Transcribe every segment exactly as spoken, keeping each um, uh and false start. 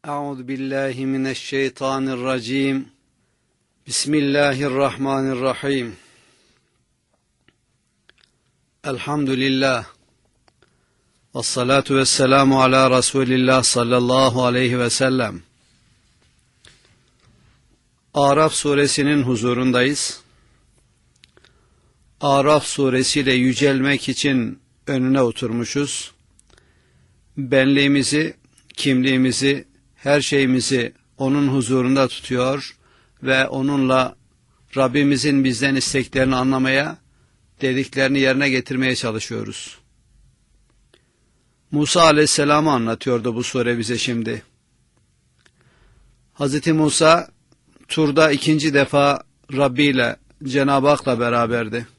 Euzu billahi mineşşeytanirracim. Bismillahirrahmanirrahim. Elhamdülillah. Vessalatu vesselamu ala Resulillah sallallahu aleyhi ve sellem. Araf suresinin huzurundayız. Araf suresiyle yücelmek için önüne oturmuşuz. Benliğimizi, kimliğimizi, her şeyimizi onun huzurunda tutuyor ve onunla Rabbimizin bizden isteklerini anlamaya, dediklerini yerine getirmeye çalışıyoruz. Musa aleyhisselam'ı anlatıyordu bu sure bize şimdi. Hazreti Musa Tur'da ikinci defa Rabbi ile, Cenab-ı Hak'la beraberdi.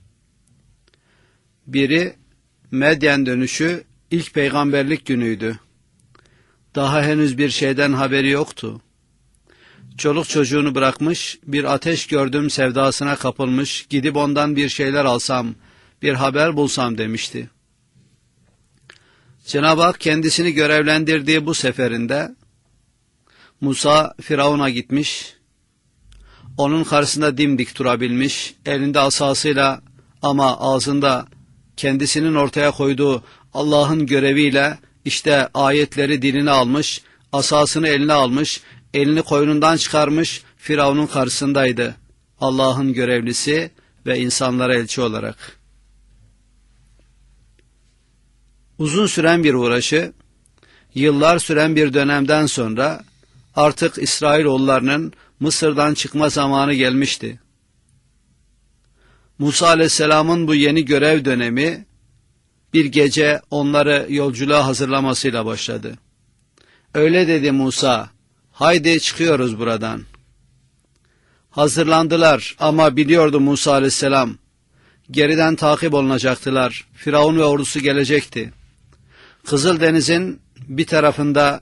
Biri Medyen dönüşü, ilk peygamberlik günüydü. Daha henüz bir şeyden haberi yoktu. Çoluk çocuğunu bırakmış, bir ateş gördüm sevdasına kapılmış, gidip ondan bir şeyler alsam, bir haber bulsam demişti. Cenab-ı Hak kendisini görevlendirdiği bu seferinde, Musa Firavun'a gitmiş, onun karşısında dimdik durabilmiş, elinde asasıyla ama ağzında kendisinin ortaya koyduğu Allah'ın göreviyle, İşte ayetleri diline almış, asasını eline almış, elini koynundan çıkarmış, Firavun'un karşısındaydı. Allah'ın görevlisi ve insanlara elçi olarak. Uzun süren bir uğraşı, yıllar süren bir dönemden sonra artık İsrailoğullarının Mısır'dan çıkma zamanı gelmişti. Musa aleyhisselamın bu yeni görev dönemi, bir gece onları yolculuğa hazırlamasıyla başladı. Öyle dedi Musa, haydi çıkıyoruz buradan. Hazırlandılar ama biliyordu Musa aleyhisselam, geriden takip olunacaktılar. Firavun ve ordusu gelecekti. Kızıldeniz'in bir tarafında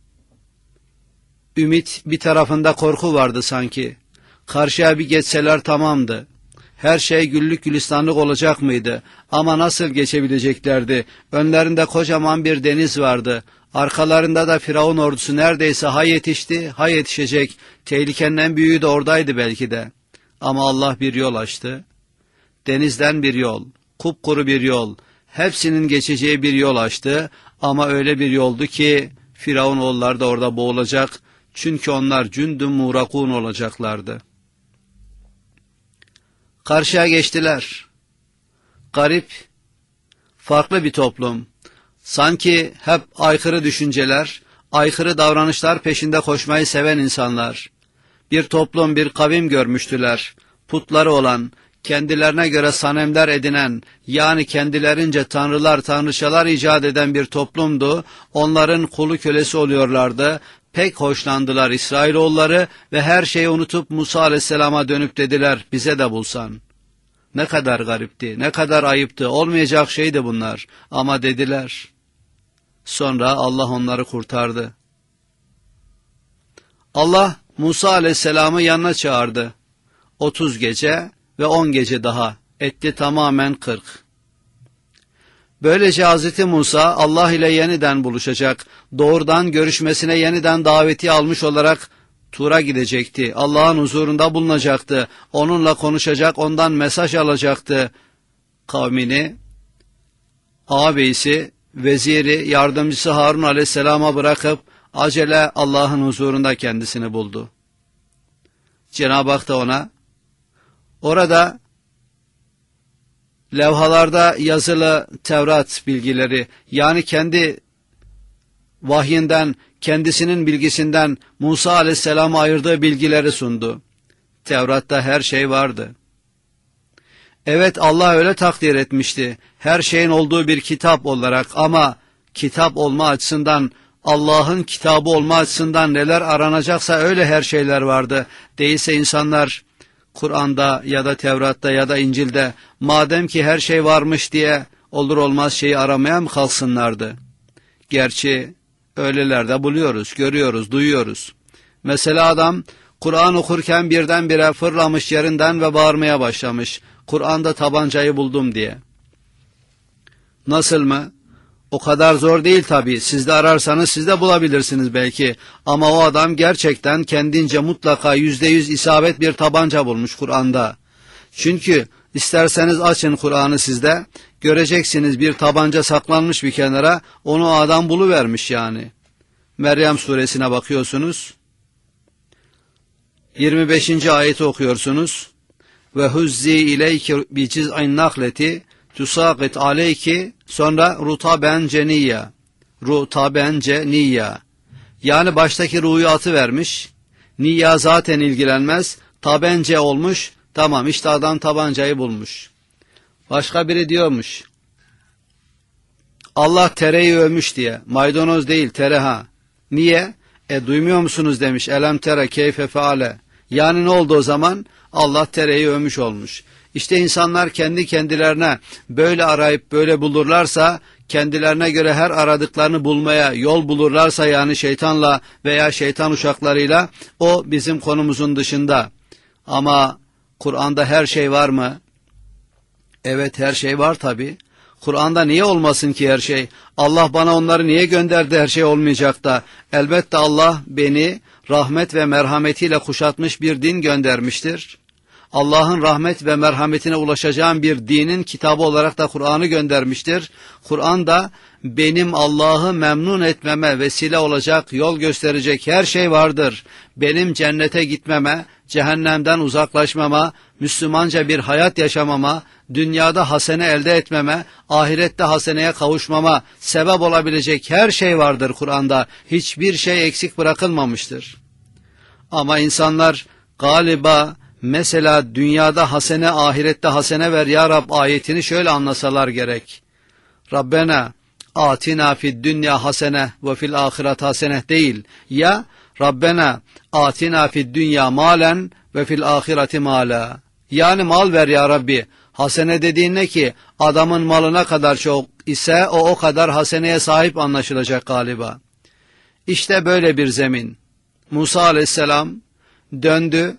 ümit, bir tarafında korku vardı sanki. Karşıya bir geçseler tamamdı. Her şey güllük gülistanlık olacak mıydı? Ama nasıl geçebileceklerdi? Önlerinde kocaman bir deniz vardı. Arkalarında da Firavun ordusu neredeyse ha yetişti, ha yetişecek. Tehlikenin en büyüğü de oradaydı belki de. Ama Allah bir yol açtı. Denizden bir yol, kupkuru bir yol, hepsinin geçeceği bir yol açtı. Ama öyle bir yoldu ki Firavun oğulları da orada boğulacak. Çünkü onlar cündün murakun olacaklardı. Karşıya geçtiler. Garip, farklı bir toplum. Sanki hep aykırı düşünceler, aykırı davranışlar peşinde koşmayı seven insanlar. Bir toplum, bir kavim görmüştüler. Putları olan, kendilerine göre sanemler edinen, yani kendilerince tanrılar, tanrıçalar icat eden bir toplumdu. Onların kulu kölesi oluyorlardı. Pek hoşlandılar İsrailoğulları ve her şeyi unutup Musa aleyhisselama dönüp dediler, bize de bulsan. Ne kadar garipti, ne kadar ayıptı, olmayacak şeydi bunlar. Ama dediler. Sonra Allah onları kurtardı. Allah Musa aleyhisselamı yanına çağırdı. Otuz gece ve on gece daha etti, tamamen kırk. Böylece Hazreti Musa Allah ile yeniden buluşacak, doğrudan görüşmesine yeniden daveti almış olarak Tur'a gidecekti. Allah'ın huzurunda bulunacaktı. Onunla konuşacak, ondan mesaj alacaktı. Kavmini, ağabeyisi, veziri, yardımcısı Harun aleyhisselama bırakıp acele Allah'ın huzurunda kendisini buldu. Cenab-ı Hak da ona, orada levhalarda yazılı Tevrat bilgileri, yani kendi vahyinden, kendisinin bilgisinden Musa aleyhisselam'a ayırdığı bilgileri sundu. Tevrat'ta her şey vardı. Evet, Allah öyle takdir etmişti, her şeyin olduğu bir kitap olarak, ama kitap olma açısından, Allah'ın kitabı olma açısından neler aranacaksa öyle her şeyler vardı. Değilse insanlar Kur'an'da ya da Tevrat'ta ya da İncil'de madem ki her şey varmış diye olur olmaz şeyi aramaya mı kalksınlardı? Gerçi öylelerde buluyoruz, görüyoruz, duyuyoruz. Mesela adam Kur'an okurken birdenbire fırlamış yerinden ve bağırmaya başlamış. Kur'an'da tabancayı buldum diye. Nasıl mı? O kadar zor değil tabii. Siz de ararsanız siz de bulabilirsiniz belki. Ama o adam gerçekten kendince mutlaka yüzde yüz isabet bir tabanca bulmuş Kur'an'da. Çünkü isterseniz açın Kur'an'ı sizde, göreceksiniz bir tabanca saklanmış bir kenara, onu o adam buluvermiş yani. Meryem suresine bakıyorsunuz, yirmi beşinci ayeti okuyorsunuz. Ve huzzi ileyke bi ciz'in nahleti tusaqit aleyki, sonra rutaben ceniyya, rutaben ceniyya. Yani baştaki ru'yu atıvermiş, niyya zaten ilgilenmez, tabence olmuş, tamam işte adam tabancayı bulmuş. Başka biri diyormuş, Allah tereyi övmüş diye, maydanoz değil tereha. Niye? E duymuyor musunuz demiş, elem tere keyfe feale. Yani ne oldu o zaman? Allah tereyi övmüş olmuş. İşte insanlar kendi kendilerine böyle arayıp böyle bulurlarsa, kendilerine göre her aradıklarını bulmaya yol bulurlarsa, yani şeytanla veya şeytan uşaklarıyla, o bizim konumuzun dışında. Ama Kur'an'da her şey var mı? Evet, her şey var tabi. Kur'an'da niye olmasın ki her şey? Allah bana onları niye gönderdi, her şey olmayacak da? Elbette Allah beni rahmet ve merhametiyle kuşatmış bir din göndermiştir. Allah'ın rahmet ve merhametine ulaşacağım bir dinin kitabı olarak da Kur'an'ı göndermiştir. Kur'an'da benim Allah'ı memnun etmeme vesile olacak, yol gösterecek her şey vardır. Benim cennete gitmeme, cehennemden uzaklaşmama, Müslümanca bir hayat yaşamama, dünyada hasene elde etmeme, ahirette haseneye kavuşmama sebep olabilecek her şey vardır Kur'an'da. Hiçbir şey eksik bırakılmamıştır. Ama insanlar galiba mesela dünyada hasene, ahirette hasene ver ya Rab ayetini şöyle anlasalar gerek. Rabbena atina fid dünya hasene ve fil ahiret hasene değil. Ya Rabbena atina fid dünya malen ve fil ahireti mala. Yani mal ver ya Rabbi. Hasene dediğin ne ki? Adamın malına kadar çok ise o o kadar haseneye sahip anlaşılacak galiba. İşte böyle bir zemin. Musa aleyhisselam döndü.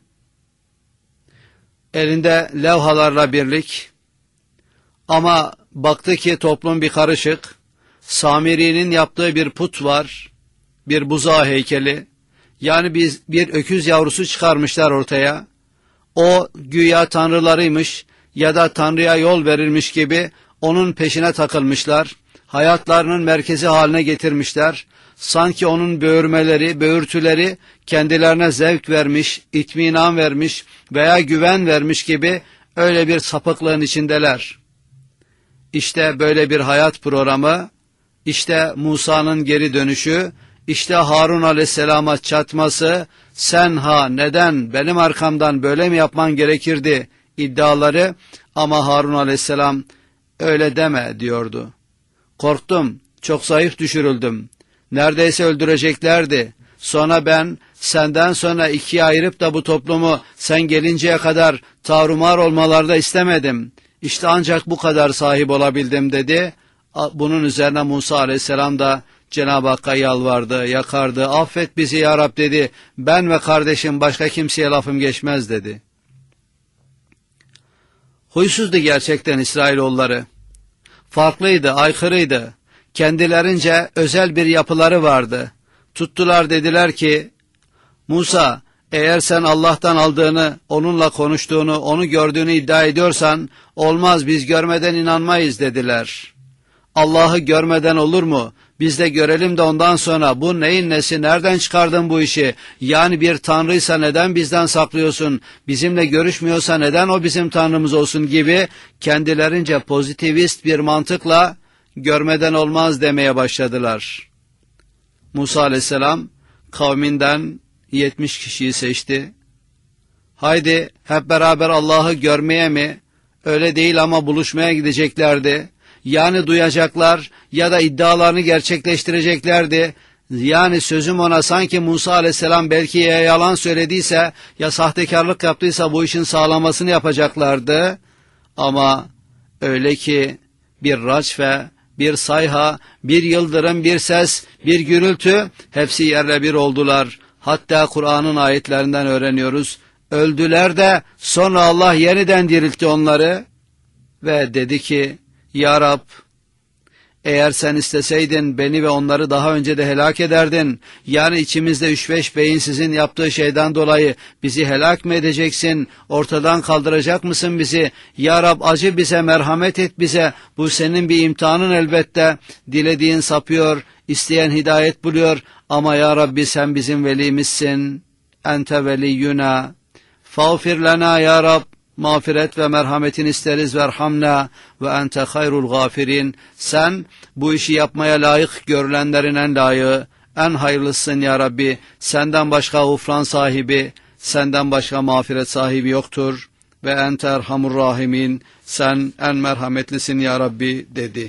Elinde levhalarla birlik, ama baktı ki toplum bir karışık. Samiri'nin yaptığı bir put var, bir buzağı heykeli. Yani biz bir öküz yavrusu çıkarmışlar ortaya. O güya tanrılarıymış ya da tanrıya yol verilmiş gibi onun peşine takılmışlar. Hayatlarının merkezi haline getirmişler. Sanki onun böğürmeleri, böğürtüleri kendilerine zevk vermiş, itminan vermiş veya güven vermiş gibi öyle bir sapıklığın içindeler. İşte böyle bir hayat programı, işte Musa'nın geri dönüşü, işte Harun aleyhisselama çatması, sen ha neden benim arkamdan böyle mi yapman gerekirdi iddiaları, ama Harun aleyhisselam öyle deme diyordu. Korktum, çok zayıf düşürüldüm. Neredeyse öldüreceklerdi. Sonra ben senden sonra ikiye ayırıp da bu toplumu sen gelinceye kadar tarumar olmalarda istemedim. İşte ancak bu kadar sahip olabildim dedi. Bunun üzerine Musa aleyhisselam da Cenab-ı Hakk'a yalvardı, yakardı. Affet bizi ya Rab dedi. Ben ve kardeşim başka kimseye lafım geçmez dedi. Huysuzdu gerçekten İsrailoğulları. Farklıydı, aykırıydı. Kendilerince özel bir yapıları vardı. Tuttular dediler ki, Musa, eğer sen Allah'tan aldığını, onunla konuştuğunu, onu gördüğünü iddia ediyorsan, olmaz biz görmeden inanmayız dediler. Allah'ı görmeden olur mu? Biz de görelim de ondan sonra bu neyin nesi, nereden çıkardın bu işi? Yani bir tanrıysa neden bizden saklıyorsun? Bizimle görüşmüyorsa neden o bizim tanrımız olsun gibi kendilerince pozitivist bir mantıkla görmeden olmaz demeye başladılar. Musa aleyhisselam kavminden yetmiş kişiyi seçti. Haydi hep beraber Allah'ı görmeye mi? Öyle değil ama buluşmaya gideceklerdi. Yani duyacaklar ya da iddialarını gerçekleştireceklerdi. Yani sözüm ona sanki Musa aleyhisselam belki ya yalan söylediyse ya sahtekarlık yaptıysa bu işin sağlamasını yapacaklardı. Ama öyle ki bir raçfe, bir sayha, bir yıldırım, bir ses, bir gürültü hepsi yerle bir oldular. Hatta Kur'an'ın ayetlerinden öğreniyoruz. Öldüler de sonra Allah yeniden diriltti onları ve dedi ki, Ya Rab, Eğer sen isteseydin beni ve onları daha önce de helak ederdin. Yani içimizde üç beş beyin sizin yaptığı şeyden dolayı bizi helak mı edeceksin? Ortadan kaldıracak mısın bizi? Ya Rab, acı bize, merhamet et bize. Bu senin bir imtihanın elbette. Dilediğin sapıyor, isteyen hidayet buluyor. Ama ya Rabbi, sen bizim velimizsin. Ente veliyyuna. Fağfir lena ya Rab. Mağfiret ve merhametin isteriz, verhamna ve ente hayrul gafirin. Sen bu işi yapmaya layık görülenlerin en layığı, en hayırlısın ya Rabbi. Senden başka gufran sahibi, senden başka mağfiret sahibi yoktur. Ve ente erhamur rahimin. Sen en merhametlisin ya Rabbi dedi.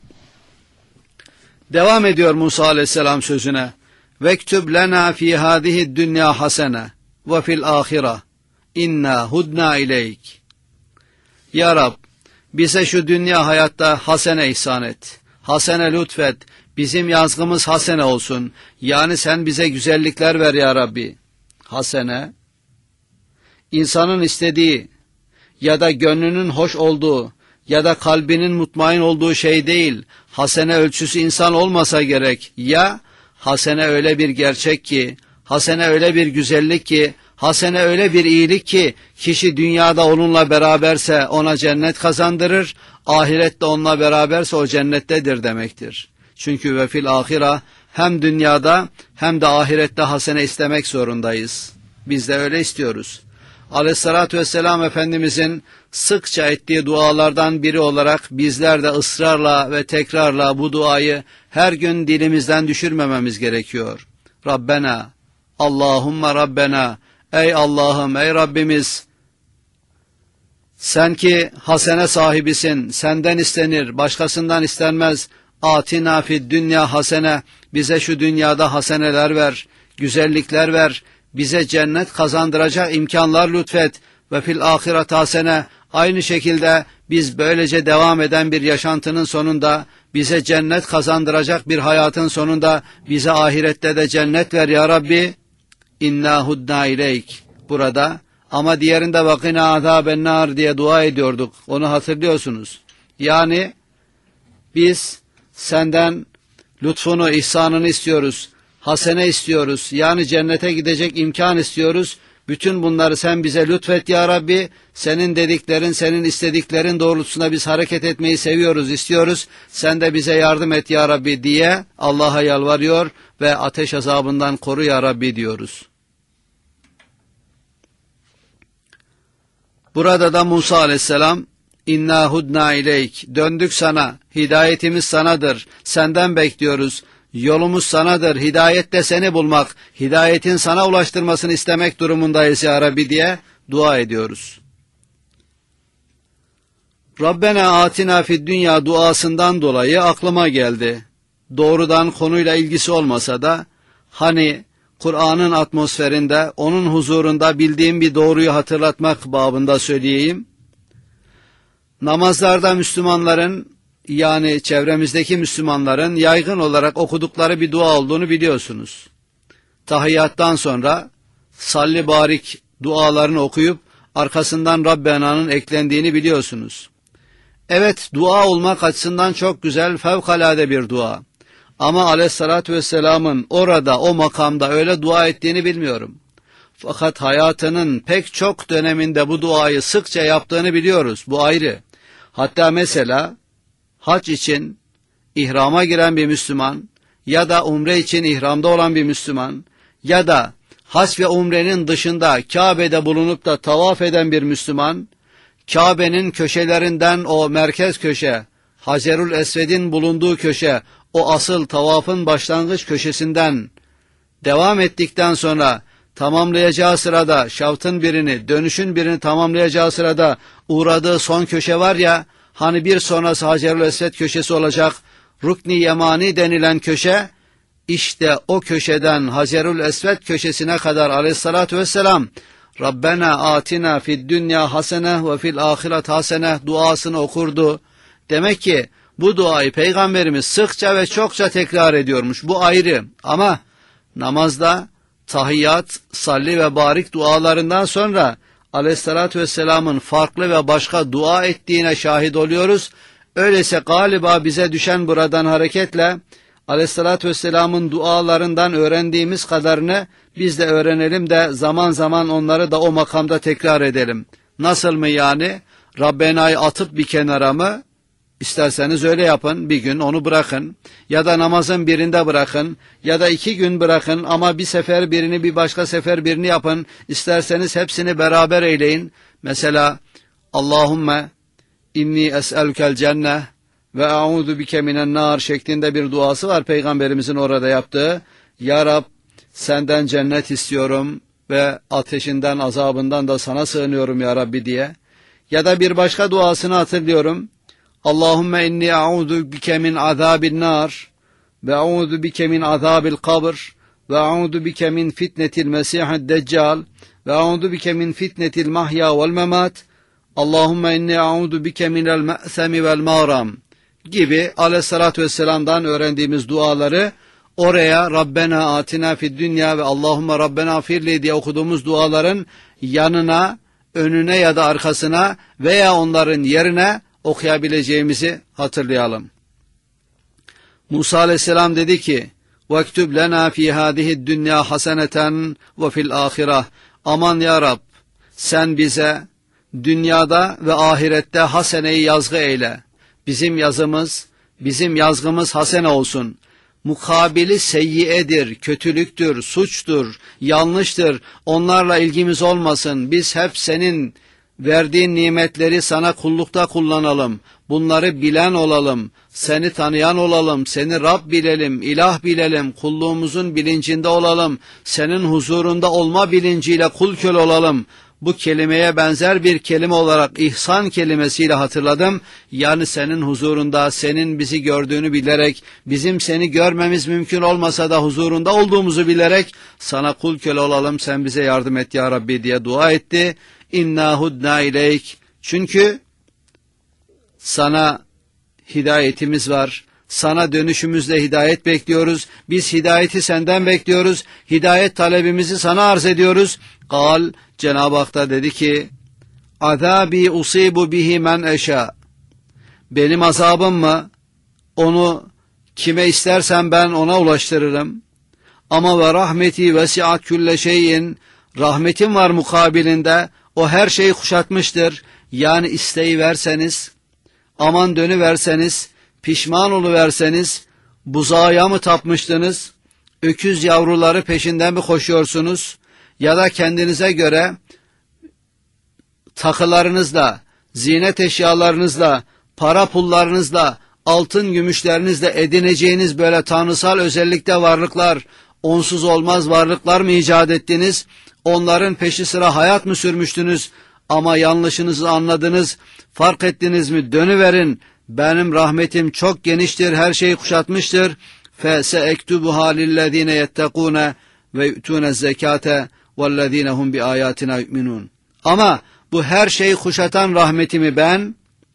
Devam ediyor Musa aleyhisselam sözüne. Vektub lena fi hadihi dünya hasene ve fil ahire İnna hudna ileyk. Ya Rab, bize şu dünya hayatta hasene ihsan et. Hasene lütfet. Bizim yazgımız hasene olsun. Yani sen bize güzellikler ver ya Rabbi. Hasene, insanın istediği ya da gönlünün hoş olduğu ya da kalbinin mutmain olduğu şey değil. Hasene ölçüsü insan olmasa gerek. Ya hasene öyle bir gerçek ki, hasene öyle bir güzellik ki, hasene öyle bir iyilik ki kişi dünyada onunla beraberse ona cennet kazandırır, ahirette onunla beraberse o cennettedir demektir. Çünkü ve fil ahira, hem dünyada hem de ahirette hasene istemek zorundayız. Biz de öyle istiyoruz. Aleyhissalatü vesselam Efendimizin sıkça ettiği dualardan biri olarak bizler de ısrarla ve tekrarla bu duayı her gün dilimizden düşürmememiz gerekiyor. Rabbena, Allahümme Rabbena, ey Allah'ım, ey Rabbimiz, sen ki hasene sahibisin, senden istenir, başkasından istenmez. Atina fid dünya hasene, bize şu dünyada haseneler ver, güzellikler ver, bize cennet kazandıracak imkanlar lütfet. Ve fil ahiret hasene, aynı şekilde biz böylece devam eden bir yaşantının sonunda, bize cennet kazandıracak bir hayatın sonunda, bize ahirette de cennet ver ya Rabbi. İnna hudna ileyk. Burada ama diğerinde vakina azaben nar diye dua ediyorduk. Onu hatırlıyorsunuz. Yani biz senden lütfunu, ihsanını istiyoruz. Hasene istiyoruz. Yani cennete gidecek imkan istiyoruz. Bütün bunları sen bize lütfet ya Rabbi. Senin dediklerin, senin istediklerin doğrultusunda biz hareket etmeyi seviyoruz, istiyoruz. Sen de bize yardım et ya Rabbi diye Allah'a yalvarıyor ve ateş azabından koru ya Rabbi diyoruz. Burada da Musa aleyhisselam, İnna hudna ileyk, döndük sana, hidayetimiz sanadır, senden bekliyoruz. Yolumuz sanadır, hidayet de seni bulmak, hidayetin sana ulaştırmasını istemek durumundayız ya Rabbi diye dua ediyoruz. Rabbena atina fid dünya duasından dolayı aklıma geldi. Doğrudan konuyla ilgisi olmasa da, hani Kur'an'ın atmosferinde, onun huzurunda bildiğim bir doğruyu hatırlatmak babında söyleyeyim. Namazlarda Müslümanların, yani çevremizdeki Müslümanların yaygın olarak okudukları bir dua olduğunu biliyorsunuz. Tahiyyattan sonra salli barik dualarını okuyup arkasından Rabbena'nın eklendiğini biliyorsunuz. Evet, dua olmak açısından çok güzel, fevkalade bir dua. Ama aleyhissalatü vesselamın orada, o makamda öyle dua ettiğini bilmiyorum. Fakat hayatının pek çok döneminde bu duayı sıkça yaptığını biliyoruz. Bu ayrı. Hatta mesela hac için ihrama giren bir Müslüman ya da umre için ihramda olan bir Müslüman ya da hac ve umrenin dışında Kabe'de bulunup da tavaf eden bir Müslüman, Kabe'nin köşelerinden o merkez köşe, Hacerül Esved'in bulunduğu köşe, o asıl tavafın başlangıç köşesinden devam ettikten sonra tamamlayacağı sırada, şavtın birini, dönüşün birini tamamlayacağı sırada uğradığı son köşe var ya, hani bir sonrası Hacerül Esved köşesi olacak, Rukni Yemani denilen köşe, işte o köşeden Hacerül Esved köşesine kadar aleyhissalatü vesselam, Rabbena atina fid dünya hasene ve fil ahiret hasene duasını okurdu. Demek ki bu duayı Peygamberimiz sıkça ve çokça tekrar ediyormuş. Bu ayrı. Ama namazda tahiyyat, salli ve barik dualarından sonra aleyhissalatü vesselamın farklı ve başka dua ettiğine şahit oluyoruz. Öyleyse galiba bize düşen buradan hareketle Aleyhisselatü Vesselam'ın dualarından öğrendiğimiz kadarını biz de öğrenelim de zaman zaman onları da o makamda tekrar edelim. Nasıl mı yani? Rabbena'yı atıp bir kenara mı? İsterseniz öyle yapın, bir gün onu bırakın ya da namazın birinde bırakın ya da iki gün bırakın ama bir sefer birini bir başka sefer birini yapın. İsterseniz hepsini beraber eyleyin. Mesela Allahümme inni es'elkel cenneh ve a'udu bike minen nar şeklinde bir duası var Peygamberimizin orada yaptığı. Ya Rab, senden cennet istiyorum ve ateşinden, azabından da sana sığınıyorum ya Rabbi diye. Ya da bir başka duasını hatırlıyorum. Allahümme inni a'udu bike min azabin nar ve a'udu bike min azabil kabr ve a'udu bike min fitnetil mesihid deccal ve a'udu bike min fitnetil mahya vel memat. Allahümme inni a'udu bike minel me'semi vel mağram gibi Aleyhisselatü Vesselam'dan öğrendiğimiz duaları oraya Rabbena atina fid dünya ve Allahümme Rabbena firli diye okuduğumuz duaların yanına, önüne ya da arkasına veya onların yerine okuyabileceğimizi hatırlayalım. Musa Aleyhisselam dedi ki: "Vektub lena fi hadihi dünya haseneten ve fil ahireh." Aman ya Rab, sen bize dünyada ve ahirette haseneyi yazgı eyle. Bizim yazımız, bizim yazgımız hasene olsun. Mukabili seyyiyedir, kötülüktür, suçtur, yanlıştır. Onlarla ilgimiz olmasın. Biz hep senin verdiğin nimetleri sana kullukta kullanalım. Bunları bilen olalım. Seni tanıyan olalım. Seni Rab bilelim, ilah bilelim. Kulluğumuzun bilincinde olalım. Senin huzurunda olma bilinciyle kul köle olalım. Bu kelimeye benzer bir kelime olarak ihsan kelimesiyle hatırladım. Yani senin huzurunda, senin bizi gördüğünü bilerek, bizim seni görmemiz mümkün olmasa da huzurunda olduğumuzu bilerek sana kul köle olalım, sen bize yardım et ya Rabbi diye dua etti. İnna hudna ileyk. Çünkü sana hidayetimiz var. Sana dönüşümüzde hidayet bekliyoruz. Biz hidayeti senden bekliyoruz. Hidayet talebimizi sana arz ediyoruz. Kal, Cenab-ı Hak da dedi ki: "Azabi usibu bihi men eşa." Benim azabım mı? Onu kime istersen ben ona ulaştırırım. Ama ve rahmeti vesiat külle şeyin. Rahmetim var mukabilinde. O her şeyi kuşatmıştır. Yani isteği verseniz, aman dönüverseniz, pişman oluverseniz, buzağa mı tapmıştınız? Öküz yavruları peşinden mi koşuyorsunuz? Ya da kendinize göre takılarınızla, zinet eşyalarınızla, para pullarınızla, altın gümüşlerinizle edineceğiniz böyle tanrısal özellikte varlıklar, onsuz olmaz varlıklar mı icat ettiniz? Onların peşi sıra hayat mı sürmüştünüz? Ama yanlışınızı anladınız, fark ettiniz mi? Dönüverin, benim rahmetim çok geniştir, her şeyi kuşatmıştır. فَسَاَكْتُبُهَا لِلَّذ۪ينَ يَتَّقُونَ وَيُؤْتُونَ الزَّكَاةَ وَالَّذ۪ينَ هُمْ بِآيَاتِنَا يُؤْمِنُونَ. Ama bu her şeyi kuşatan rahmetimi ben,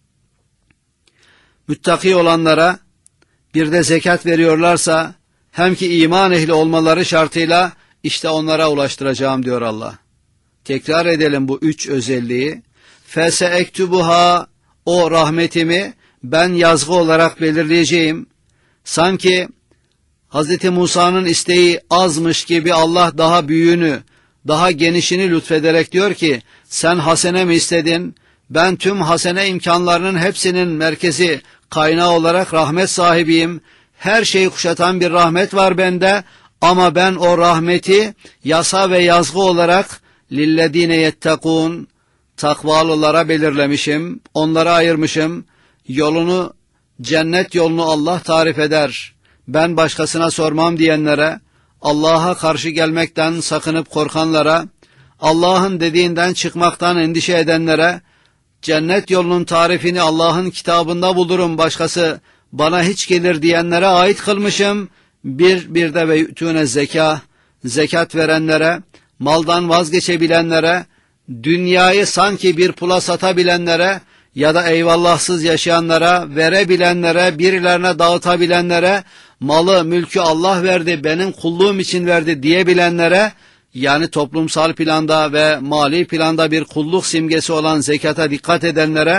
müttaki olanlara bir de zekat veriyorlarsa, hem ki iman ehli olmaları şartıyla işte onlara ulaştıracağım diyor Allah. Tekrar edelim bu üç özelliği. فَسَاَكْتُبُهَا, o rahmetimi ben yazgı olarak belirleyeceğim. Sanki Hazreti Musa'nın isteği azmış gibi Allah daha büyüğünü, daha genişini lütfederek diyor ki, sen hasene mi istedin? Ben tüm hasene imkanlarının hepsinin merkezi, kaynağı olarak rahmet sahibiyim. Her şeyi kuşatan bir rahmet var bende ama ben o rahmeti yasa ve yazgı olarak lillezine yettekûn, takvalılara belirlemişim, onlara ayırmışım. Yolunu, cennet yolunu Allah tarif eder. Ben başkasına sormam diyenlere, Allah'a karşı gelmekten sakınıp korkanlara, Allah'ın dediğinden çıkmaktan endişe edenlere, cennet yolunun tarifini Allah'ın kitabında bulurum, başkası bana hiç gelir diyenlere ait kılmışım. Bir, bir de ve yü'tûne zekâ, zekat verenlere, maldan vazgeçebilenlere, dünyayı sanki bir pula satabilenlere ya da eyvallahsız yaşayanlara, verebilenlere, birilerine dağıtabilenlere, malı, mülkü Allah verdi, benim kulluğum için verdi diyebilenlere, yani toplumsal planda ve mali planda bir kulluk simgesi olan zekata dikkat edenlere,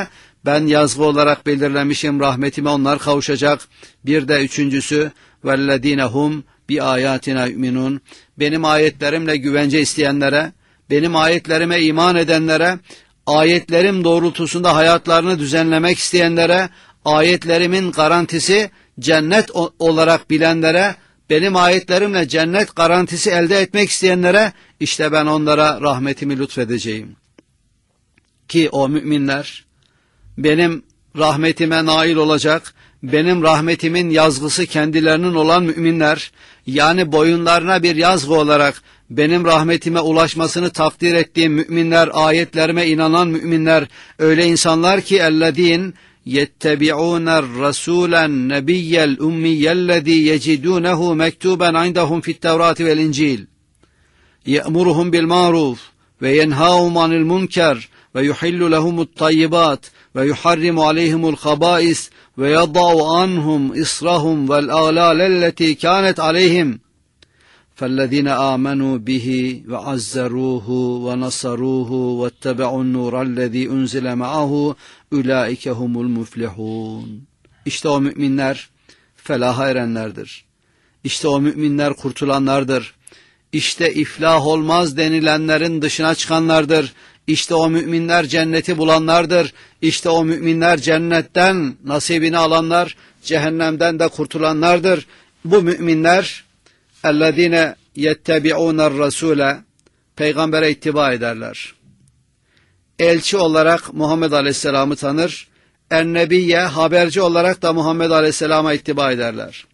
Ben yazgı olarak belirlemişim, rahmetime onlar kavuşacak. Bir de üçüncüsü وَالَّذ۪ينَ هُمْ بِآيَاتِنَا يُؤْمِنُونَ. Benim ayetlerimle güvence isteyenlere, benim ayetlerime iman edenlere, ayetlerim doğrultusunda hayatlarını düzenlemek isteyenlere, ayetlerimin garantisi cennet olarak bilenlere, benim ayetlerimle cennet garantisi elde etmek isteyenlere, işte ben onlara rahmetimi lütfedeceğim. Ki o müminler benim rahmetime nail olacak, benim rahmetimin yazgısı kendilerinin olan müminler, yani boyunlarına bir yazgı olarak benim rahmetime ulaşmasını takdir ettiğim müminler, ayetlerime inanan müminler, öyle insanlar ki اَلَّذ۪ينَ يَتَّبِعُونَ الرَّسُولَ النَّبِيَّ الْاُمِّيَّ الَّذ۪ي يَجِدُونَهُ مَكْتُوبًا عِنْدَهُمْ فِي التَّوْرَاتِ وَالْاِنْجِيلِ يَأْمُرُهُمْ بِالْمَعْرُوفِ وَيَنْهَاهُمْ عَنِ الْمُنْكَرِ وَيُحِلُّ لَهُمُ الطَّيِّبَاتِ وَيُحَرِّمُ عَلَيْهِمُ الْخَبَائِثَ وَيَضَعُ عَنْهُمْ إِصْرَهُمْ وَالْأَغْلَالَ الَّتِي كَانَتْ عَلَيْهِمْ فَالَّذ۪ينَ آمَنُوا بِهِ وَعَزَّرُوهُ وَنَصَرُوهُ وَاتَّبَعُوا النُّورَ الَّذ۪ي أُنْزِلَ مَعَهُ اُولَٰئِكَ هُمُ الْمُفْلِحُونَ. İşte o müminler felaha erenlerdir. İşte o müminler kurtulanlardır. İşte iflah olmaz denilenlerin dışına çıkanlardır. İşte o müminler cenneti bulanlardır. İşte o müminler cennetten nasibini alanlar, cehennemden de kurtulanlardır. Bu müminler اَلَّذ۪ينَ يَتَّبِعُونَ الرَّسُولَ, peygambere ittiba ederler. Elçi olarak Muhammed Aleyhisselam'ı tanır. En-Nebiye, haberci olarak da Muhammed Aleyhisselam'a ittiba ederler.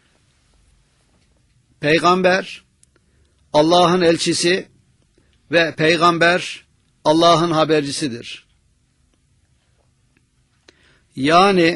Peygamber Allah'ın elçisi ve peygamber Allah'ın habercisidir. Yani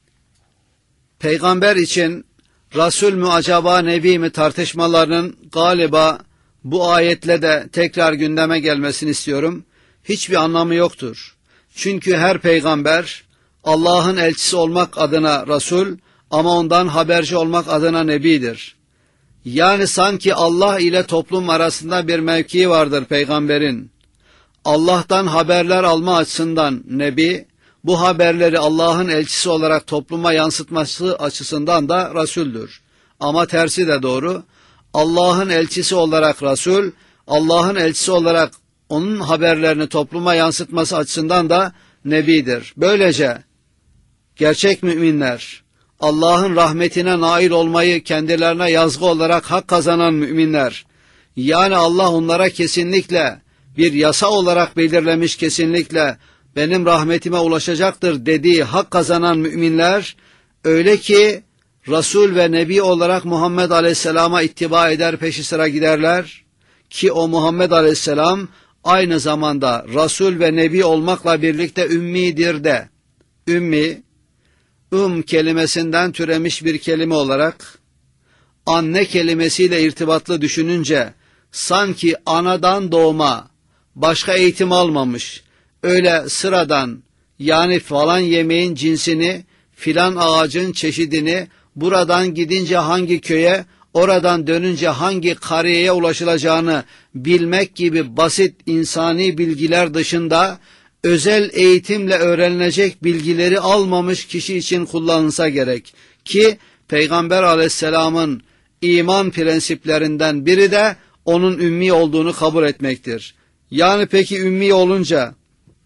peygamber için Resul mü acaba Nebi mi tartışmalarının galiba bu ayetle de tekrar gündeme gelmesini istiyorum. Hiçbir anlamı yoktur. Çünkü her peygamber Allah'ın elçisi olmak adına Resul ama ondan haberci olmak adına Nebidir. Yani sanki Allah ile toplum arasında bir mevkii vardır peygamberin. Allah'tan haberler alma açısından Nebi, bu haberleri Allah'ın elçisi olarak topluma yansıtması açısından da Resul'dür. Ama tersi de doğru. Allah'ın elçisi olarak Resul, Allah'ın elçisi olarak onun haberlerini topluma yansıtması açısından da Nebidir. Böylece gerçek müminler, Allah'ın rahmetine nail olmayı kendilerine yazgı olarak hak kazanan müminler, yani Allah onlara kesinlikle bir yasa olarak belirlemiş, kesinlikle benim rahmetime ulaşacaktır dediği hak kazanan müminler, öyle ki Resul ve Nebi olarak Muhammed Aleyhisselam'a ittiba eder, peşi sıra giderler ki o Muhammed Aleyhisselam aynı zamanda Resul ve Nebi olmakla birlikte ümmidir de. Ümmi, üm kelimesinden türemiş bir kelime olarak anne kelimesiyle irtibatlı düşününce sanki anadan doğma, başka eğitim almamış, öyle sıradan, yani falan yemeğin cinsini, filan ağacın çeşidini, buradan gidince hangi köye, oradan dönünce hangi kariyeye ulaşılacağını bilmek gibi basit insani bilgiler dışında özel eğitimle öğrenilecek bilgileri almamış kişi için kullanılsa gerek. Ki Peygamber Aleyhisselam'ın iman prensiplerinden biri de onun ümmi olduğunu kabul etmektir. Yani peki ümmi olunca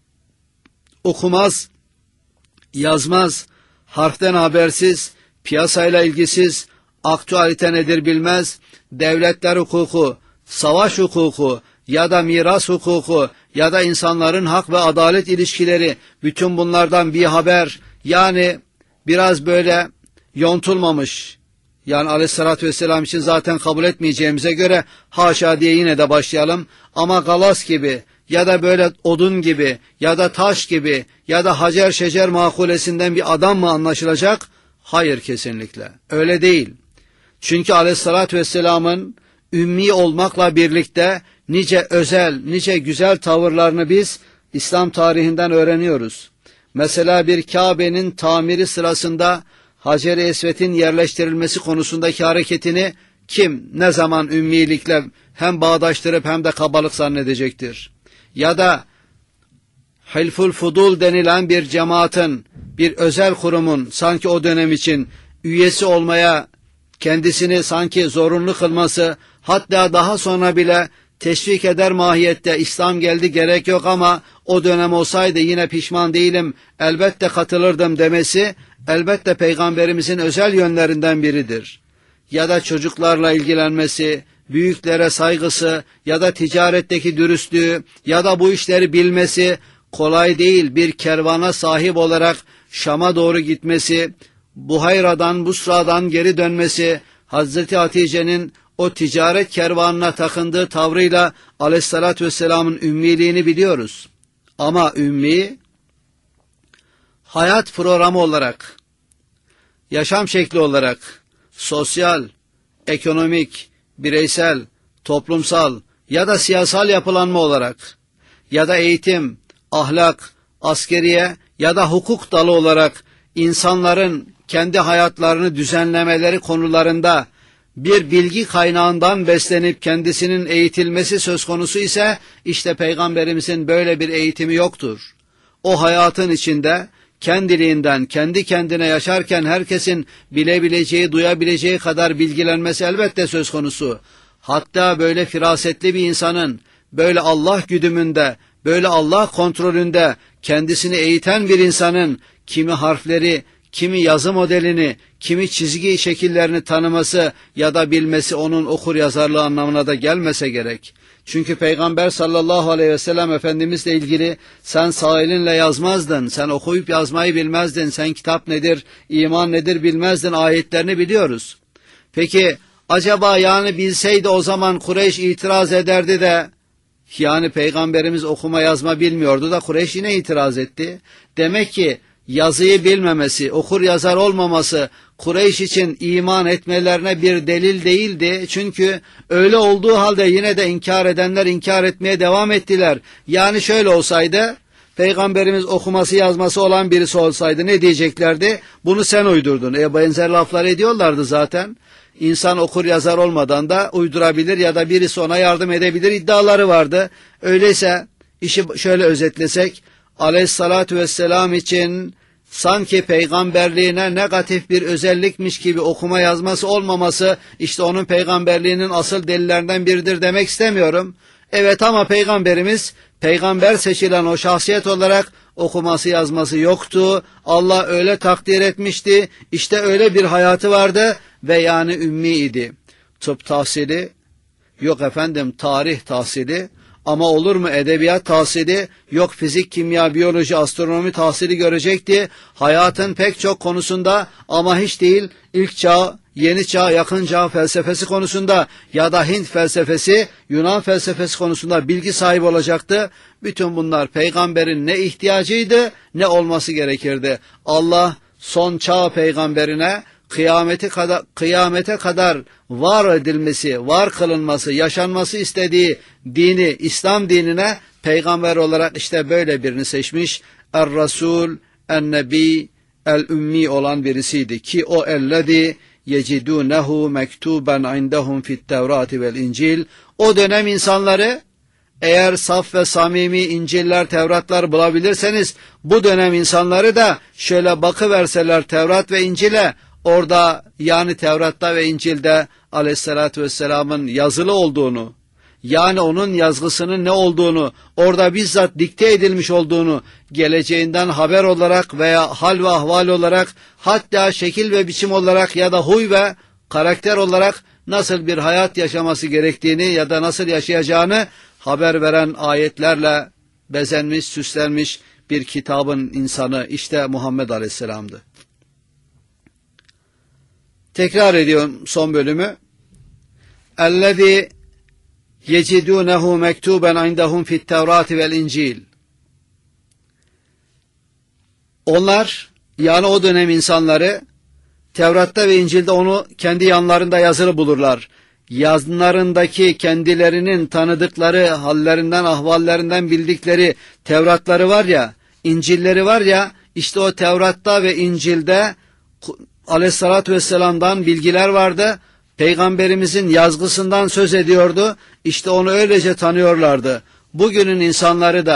okumaz, yazmaz, harften habersiz, piyasayla ilgisiz, aktüalite nedir bilmez, devletler hukuku, savaş hukuku ya da miras hukuku ya da insanların hak ve adalet ilişkileri, bütün bunlardan bir haber, yani biraz böyle yontulmamış, yani Aleyhisselatü Vesselam için zaten kabul etmeyeceğimize göre haşa diye yine de başlayalım, ama galas gibi ya da böyle odun gibi ya da taş gibi ya da hacer şecer makulesinden bir adam mı anlaşılacak? Hayır, kesinlikle öyle değil. Çünkü Aleyhisselatü Vesselam'ın ümmi olmakla birlikte nice özel, nice güzel tavırlarını biz İslam tarihinden öğreniyoruz. Mesela bir Kabe'nin tamiri sırasında Hacer-i Esved'in yerleştirilmesi konusundaki hareketini kim ne zaman ümmilikle hem bağdaştırıp hem de kabalık zannedecektir? Ya da Hilful Fudul denilen bir cemaatin, bir özel kurumun sanki o dönem için üyesi olmaya kendisini sanki zorunlu kılması, hatta daha sonra bile teşvik eder mahiyette İslam geldi gerek yok ama o dönem olsaydı yine pişman değilim, elbette katılırdım demesi, elbette Peygamberimizin özel yönlerinden biridir. Ya da çocuklarla ilgilenmesi, büyüklere saygısı ya da ticaretteki dürüstlüğü ya da bu işleri bilmesi, kolay değil bir kervana sahip olarak Şam'a doğru gitmesi, Buhayra'dan, Busra'dan geri dönmesi, Hazreti Hatice'nin o ticaret kervanına takındığı tavrıyla Aleyhisselatü Vesselam'ın ümmiliğini biliyoruz. Ama ümmi, hayat programı olarak, yaşam şekli olarak, sosyal, ekonomik, bireysel, toplumsal ya da siyasal yapılanma olarak ya da eğitim, ahlak, askeriye ya da hukuk dalı olarak insanların kendi hayatlarını düzenlemeleri konularında bir bilgi kaynağından beslenip kendisinin eğitilmesi söz konusu ise işte Peygamberimizin böyle bir eğitimi yoktur. O hayatın içinde kendiliğinden kendi kendine yaşarken herkesin bilebileceği, duyabileceği kadar bilgilenmesi elbette söz konusu. Hatta böyle firasetli bir insanın böyle Allah güdümünde, böyle Allah kontrolünde kendisini eğiten bir insanın kimi harfleri, kimi yazı modelini, kimi çizgi şekillerini tanıması ya da bilmesi onun okur yazarlığı anlamına da gelmese gerek. Çünkü Peygamber sallallahu aleyhi ve sellem Efendimizle ilgili sen sağ elinle yazmazdın, sen okuyup yazmayı bilmezdin, sen kitap nedir, iman nedir bilmezdin ayetlerini biliyoruz. Peki acaba yani bilseydi o zaman Kureyş itiraz ederdi de yani Peygamberimiz okuma yazma bilmiyordu da Kureyş yine itiraz etti. Demek ki yazıyı bilmemesi, okur yazar olmaması Kureyş için iman etmelerine bir delil değildi. Çünkü öyle olduğu halde yine de inkar edenler inkar etmeye devam ettiler. Yani şöyle olsaydı, Peygamberimiz okuması yazması olan birisi olsaydı ne diyeceklerdi? Bunu sen uydurdun. E benzer laflar ediyorlardı zaten. İnsan okur yazar olmadan da uydurabilir ya da birisi ona yardım edebilir iddiaları vardı. Öyleyse işi şöyle özetlesek, Aleyhissalatü vesselam için sanki peygamberliğine negatif bir özellikmiş gibi okuma yazması olmaması işte onun peygamberliğinin asıl delillerinden biridir demek istemiyorum. Evet ama peygamberimiz peygamber seçilen o şahsiyet olarak okuması yazması yoktu. Allah öyle takdir etmişti. İşte öyle bir hayatı vardı ve yani ümmi idi. Tıp tahsili, yok efendim tarih tahsili, ama olur mu edebiyat tahsili, yok fizik, kimya, biyoloji, astronomi tahsili görecekti. Hayatın pek çok konusunda ama hiç değil ilk çağ, yeni çağ, yakın çağ felsefesi konusunda ya da Hint felsefesi, Yunan felsefesi konusunda bilgi sahibi olacaktı. Bütün bunlar peygamberin ne ihtiyacıydı ne olması gerekirdi. Allah son çağ peygamberine kıyamete kadar, kıyamete kadar var edilmesi, var kılınması, yaşanması istediği dini, İslam dinine peygamber olarak işte böyle birini seçmiş. Er-Rasul, en-Nebi, el-Ümmi olan birisiydi ki o ellezî yecidûnehu mektuben indahum fit-Tevrati vel-İncil. O dönem insanları eğer saf ve samimi İncil'ler, Tevratlar bulabilirseniz bu dönem insanları da şöyle bakıverseler Tevrat ve İncil'e, orada yani Tevrat'ta ve İncil'de Aleyhisselatü Vesselam'ın yazılı olduğunu, yani onun yazgısının ne olduğunu, orada bizzat dikte edilmiş olduğunu, geleceğinden haber olarak veya hal ve ahval olarak, hatta şekil ve biçim olarak ya da huy ve karakter olarak nasıl bir hayat yaşaması gerektiğini ya da nasıl yaşayacağını haber veren ayetlerle bezenmiş, süslenmiş bir kitabın insanı işte Muhammed Aleyhisselam'dı. Tekrar ediyorum son bölümü. اَلَّذ۪ي يَجِدُونَهُ مَكْتُوبًا عِنْدَهُمْ فِي التَّوْرَاتِ وَالْاِنْجِيلِ. Onlar yani o dönem insanları Tevrat'ta ve İncil'de onu kendi yanlarında yazılı bulurlar. Yanlarındaki kendilerinin tanıdıkları, hallerinden, ahvallerinden bildikleri Tevratları var ya, İncil'leri var ya, işte o Tevrat'ta ve İncil'de Aleyhissalatü Vesselam'dan bilgiler vardı. Peygamberimizin yazgısından söz ediyordu. İşte onu öylece tanıyorlardı. Bugünün insanları da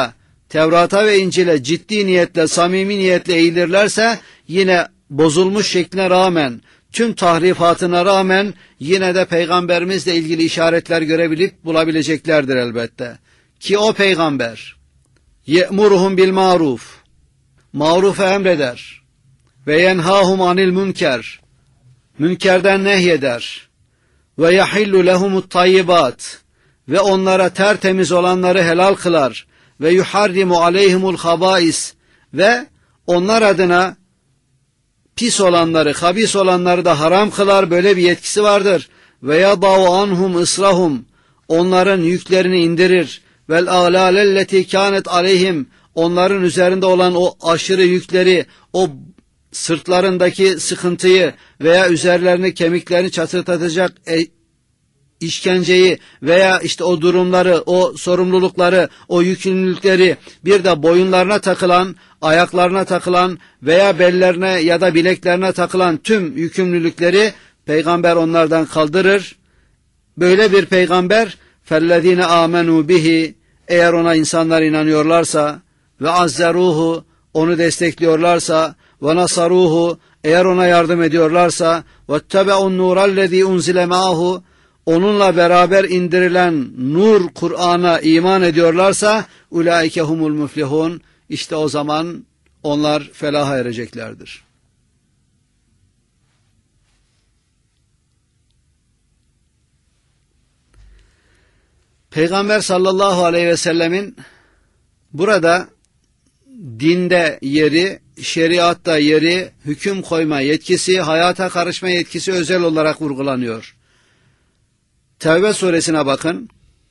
Tevrat'a ve İncil'e ciddi niyetle, samimi niyetle eğilirlerse yine bozulmuş şekline rağmen, tüm tahrifatına rağmen yine de peygamberimizle ilgili işaretler görebilip bulabileceklerdir elbette. Ki o peygamber ye'muruhum bil maruf, marufu emreder ve yenhahum anil münker, münkerden nehyeder ve yahillu lehumut tayyibat, ve onlara tertemiz olanları helal kılar ve yuharrimu aleyhimul habais, ve onlar adına pis olanları, habis olanları da haram kılar. Böyle bir yetkisi vardır. Ve yadau anhum ısrahum, onların yüklerini indirir. Vel a'lalelleti kânet aleyhim, onların üzerinde olan o aşırı yükleri, o sırtlarındaki sıkıntıyı veya üzerlerini, kemiklerini çatırtatacak e, işkenceyi veya işte o durumları, o sorumlulukları, o yükümlülükleri, bir de boyunlarına takılan, ayaklarına takılan veya bellerine ya da bileklerine takılan tüm yükümlülükleri peygamber onlardan kaldırır. Böyle bir peygamber fellezine amenu bihi, eğer ona insanlar inanıyorlarsa, ve azzeruhu, onu destekliyorlarsa, ve nasaruhu, eğer ona yardım ediyorlarsa, ve tebe'un nurallezî unzile ma'ahu, onunla beraber indirilen nur Kur'an'a iman ediyorlarsa, ulaike humul müflihun, işte o zaman onlar felaha ereceklerdir. Peygamber sallallahu aleyhi ve sellemin burada dinde yeri, şeriatta yeri, hüküm koyma yetkisi, hayata karışma yetkisi özel olarak vurgulanıyor. Tevbe suresine bakın.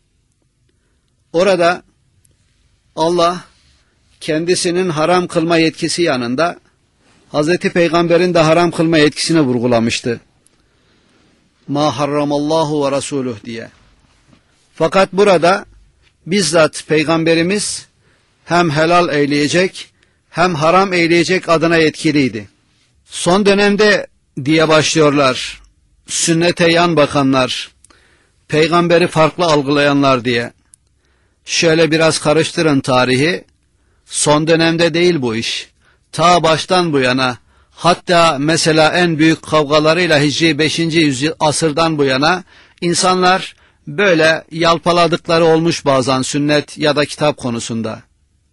Orada Allah kendisinin haram kılma yetkisi yanında Hazreti Peygamber'in de haram kılma yetkisini vurgulamıştı. Ma harramallahu ve rasuluh diye. Fakat burada bizzat Peygamberimiz hem helal eyleyecek hem haram eyleyecek adına yetkiliydi. Son dönemde diye başlıyorlar sünnete yan bakanlar, peygamberi farklı algılayanlar diye. Şöyle biraz karıştırın tarihi. Son dönemde değil bu iş. Ta baştan bu yana, hatta mesela en büyük kavgalarıyla Hicri beşinci yüzyıl asırdan bu yana insanlar böyle yalpaladıkları olmuş bazen sünnet ya da kitap konusunda.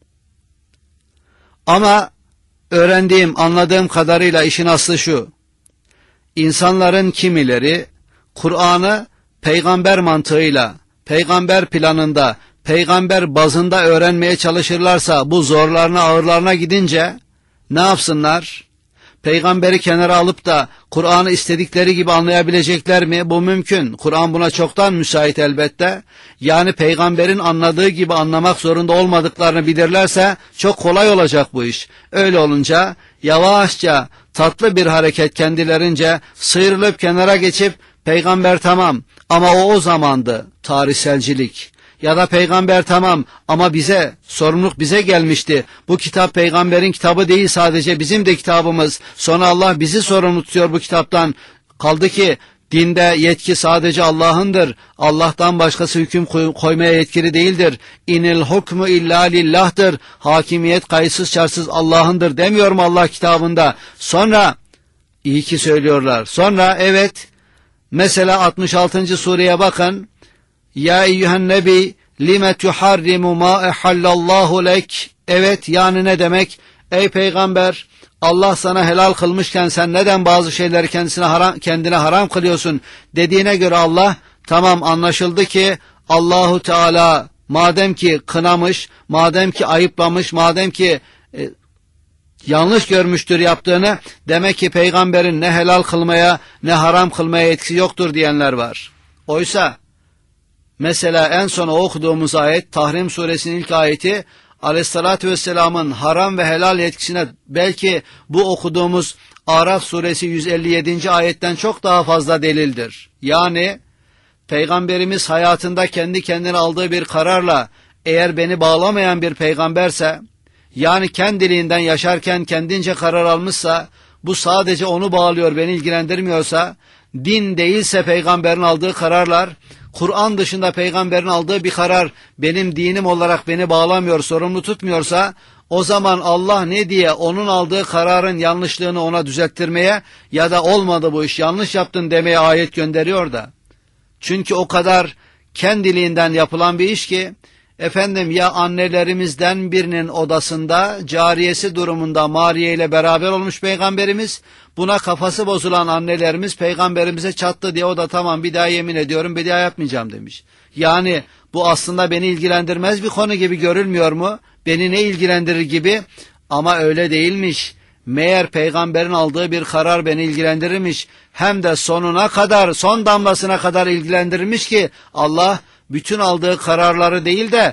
Ama öğrendiğim, anladığım kadarıyla işin aslı şu: İnsanların kimileri Kur'an'ı peygamber mantığıyla, peygamber planında, peygamber bazında öğrenmeye çalışırlarsa bu zorlarına, ağırlarına gidince ne yapsınlar? Peygamberi kenara alıp da Kur'an'ı istedikleri gibi anlayabilecekler mi? Bu mümkün. Kur'an buna çoktan müsait elbette. Yani peygamberin anladığı gibi anlamak zorunda olmadıklarını bilirlerse çok kolay olacak bu iş. Öyle olunca yavaşça, tatlı bir hareket kendilerince sıyrılıp kenara geçip peygamber tamam ama o o zamandı, tarihselcilik. Ya da peygamber tamam ama bize, sorumluluk bize gelmişti. Bu kitap peygamberin kitabı değil, sadece bizim de kitabımız. Sonra Allah bizi sorumlu tutuyor bu kitaptan. Kaldı ki dinde yetki sadece Allah'ındır. Allah'tan başkası hüküm koymaya yetkili değildir. İnil hukmu illa lillah'tır. Hakimiyet kayıtsız şartsız Allah'ındır demiyor mu Allah kitabında? Sonra iyi ki söylüyorlar. Sonra evet, mesela altmış altıncı sureye bakın. Ya eyyühen nebi lime tuharrimu ma ehallallahu lek. Evet, yani ne demek? Ey peygamber, Allah sana helal kılmışken sen neden bazı şeyleri kendisine haram, kendine haram kılıyorsun dediğine göre Allah, tamam anlaşıldı ki Allahu Teala madem ki kınamış, madem ki ayıplamış, madem ki e, yanlış görmüştür yaptığını, demek ki peygamberin ne helal kılmaya ne haram kılmaya etkisi yoktur diyenler var. Oysa mesela en son okuduğumuz ayet, Tahrim suresinin ilk ayeti, Aleyhissalatü vesselamın haram ve helal yetkisine belki bu okuduğumuz Araf suresi yüz elli yedinci ayetten çok daha fazla delildir. Yani peygamberimiz hayatında kendi kendine aldığı bir kararla eğer beni bağlamayan bir peygamberse, yani kendiliğinden yaşarken kendince karar almışsa, bu sadece onu bağlıyor, beni ilgilendirmiyorsa, din değilse peygamberin aldığı kararlar, Kur'an dışında peygamberin aldığı bir karar benim dinim olarak beni bağlamıyor, sorumlu tutmuyorsa, o zaman Allah ne diye onun aldığı kararın yanlışlığını ona düzelttirmeye ya da olmadı bu iş yanlış yaptın demeye ayet gönderiyor da. Çünkü o kadar kendiliğinden yapılan bir iş ki, efendim ya annelerimizden birinin odasında cariyesi durumunda Mariye ile beraber olmuş peygamberimiz, buna kafası bozulan annelerimiz peygamberimize çattı diye o da tamam bir daha yemin ediyorum bir daha yapmayacağım demiş. Yani bu aslında beni ilgilendirmez bir konu gibi görülmüyor mu? Beni ne ilgilendirir gibi, ama öyle değilmiş. Meğer peygamberin aldığı bir karar beni ilgilendirirmiş. Hem de sonuna kadar, son damlasına kadar ilgilendirirmiş ki Allah bütün aldığı kararları değil de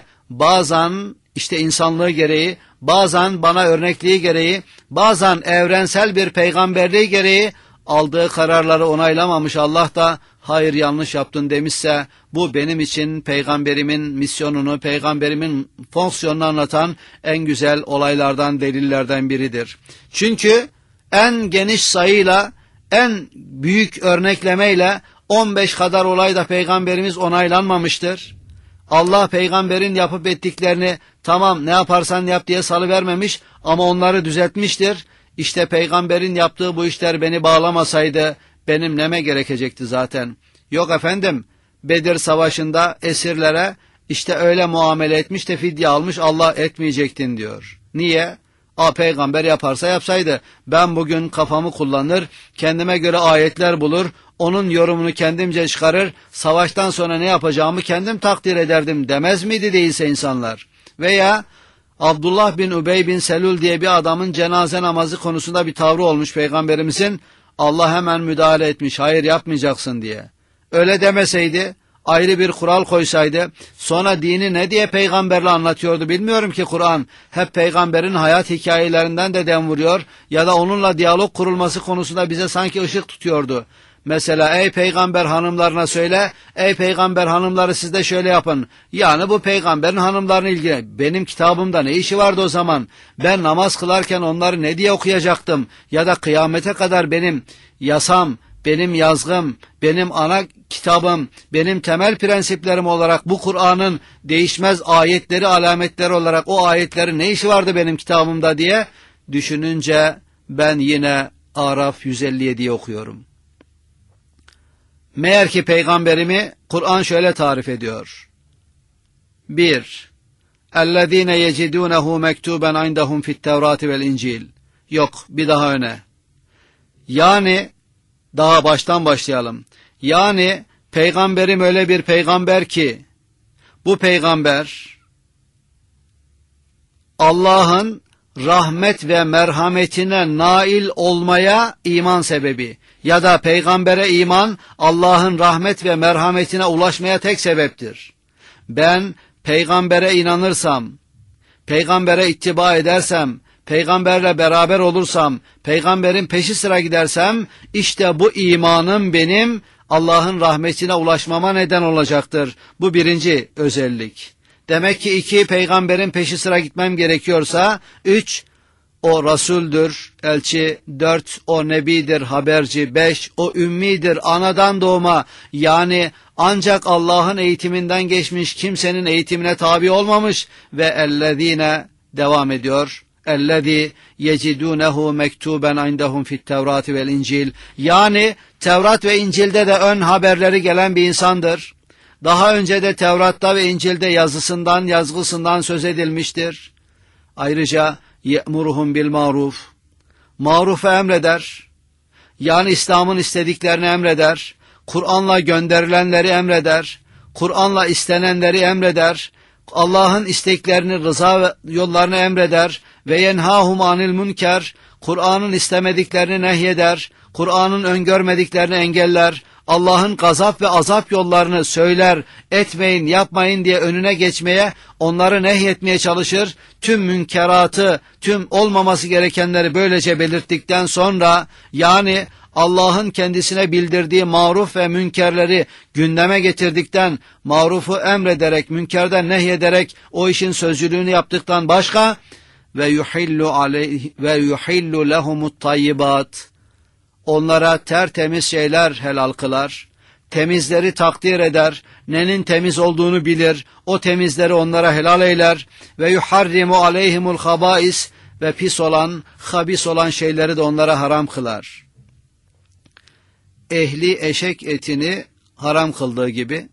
bazen işte insanlığı gereği, bazen bana örnekliği gereği, bazen evrensel bir peygamberliği gereği aldığı kararları onaylamamış. Allah da hayır yanlış yaptın demişse, bu benim için peygamberimin misyonunu, peygamberimin fonksiyonunu anlatan en güzel olaylardan, delillerden biridir. Çünkü en geniş sayıyla, en büyük örneklemeyle on beş kadar olayda peygamberimiz onaylanmamıştır. Allah peygamberin yapıp ettiklerini tamam ne yaparsan yap diye salıvermemiş ama onları düzeltmiştir. İşte peygamberin yaptığı bu işler beni bağlamasaydı benim neme gerekecekti zaten. Yok efendim, Bedir Savaşı'nda esirlere işte öyle muamele etmiş de fidye almış, Allah etmeyecektin diyor. Niye? A peygamber yaparsa yapsaydı. Ben bugün kafamı kullanır, kendime göre ayetler bulur, onun yorumunu kendimce çıkarır, savaştan sonra ne yapacağımı kendim takdir ederdim demez miydi değilse insanlar? Veya Abdullah bin Übey bin Selül diye bir adamın cenaze namazı konusunda bir tavrı olmuş peygamberimizin, Allah hemen müdahale etmiş, hayır yapmayacaksın diye. Öyle demeseydi, ayrı bir kural koysaydı, sonra dini ne diye peygamberle anlatıyordu bilmiyorum ki Kur'an. Hep peygamberin hayat hikayelerinden de dem vuruyor ya da onunla diyalog kurulması konusunda bize sanki ışık tutuyordu. Mesela ey peygamber hanımlarına söyle, ey peygamber hanımları siz de şöyle yapın. Yani bu peygamberin hanımlarına ilgili. Benim kitabımda ne işi vardı o zaman? Ben namaz kılarken onları ne diye okuyacaktım? Ya da kıyamete kadar benim yasam, benim yazgım, benim ana kitabım, benim temel prensiplerim olarak bu Kur'an'ın değişmez ayetleri, alametleri olarak o ayetlerin ne işi vardı benim kitabımda diye düşününce ben yine Araf yüz elli yediyi okuyorum. Meğer ki peygamberimi Kur'an şöyle tarif ediyor. bir. اَلَّذ۪ينَ يَجِدُونَهُ مَكْتُوبًا عِنْدَهُمْ فِي التَّوْرَاتِ وَالْاِنْجِيلِ. Yok, bir daha öne. Yani, daha baştan başlayalım. Yani, peygamberim öyle bir peygamber ki, bu peygamber, Allah'ın rahmet ve merhametine nail olmaya iman sebebi ya da peygambere iman Allah'ın rahmet ve merhametine ulaşmaya tek sebeptir. Ben peygambere inanırsam, peygambere ittiba edersem, peygamberle beraber olursam, peygamberin peşi sıra gidersem, işte bu imanım benim Allah'ın rahmetine ulaşmama neden olacaktır. Bu birinci özellik. Demek ki iki, peygamberin peşi sıra gitmem gerekiyorsa, üç, o Resul'dür, elçi, dört, o Nebidir, haberci, beş, o ümmidir, anadan doğma, yani ancak Allah'ın eğitiminden geçmiş, kimsenin eğitimine tabi olmamış ve ellezine devam ediyor. اَلَّذ۪ي يَجِدُونَهُ مَكْتُوبًا عِنْدَهُمْ فِي التَّوْرَاتِ وَالْاِنْجِيلِ. Yani Tevrat ve İncil'de de ön haberleri gelen bir insandır. Daha önce de Tevrat'ta ve İncil'de yazısından, yazgısından söz edilmiştir. Ayrıca يَأْمُرُهُمْ بِالْمَعْرُوفِ. Marufu emreder. Yani İslam'ın istediklerini emreder. Kur'an'la gönderilenleri emreder. Kur'an'la istenenleri emreder. Allah'ın isteklerini, rıza yollarını emreder. Ve yenhahum anil münker. Kur'an'ın istemediklerini nehyeder. Kur'an'ın öngörmediklerini engeller. Allah'ın gazap ve azap yollarını söyler, etmeyin, yapmayın diye önüne geçmeye, onları nehyetmeye çalışır. Tüm münkeratı, tüm olmaması gerekenleri böylece belirttikten sonra, yani Allah'ın kendisine bildirdiği maruf ve münkerleri gündeme getirdikten, marufu emrederek, münkerden nehyederek o işin sözcülüğünü yaptıktan başka, ve yuhillu aleyh ve yuhillu lehumut tayyibat. Onlara tertemiz şeyler helal kılar, temizleri takdir eder, nenin temiz olduğunu bilir, o temizleri onlara helal eyler ve yuharrimu aleyhimul habais ve pis olan, habis olan şeyleri de onlara haram kılar. Ehli eşek etini haram kıldığı gibi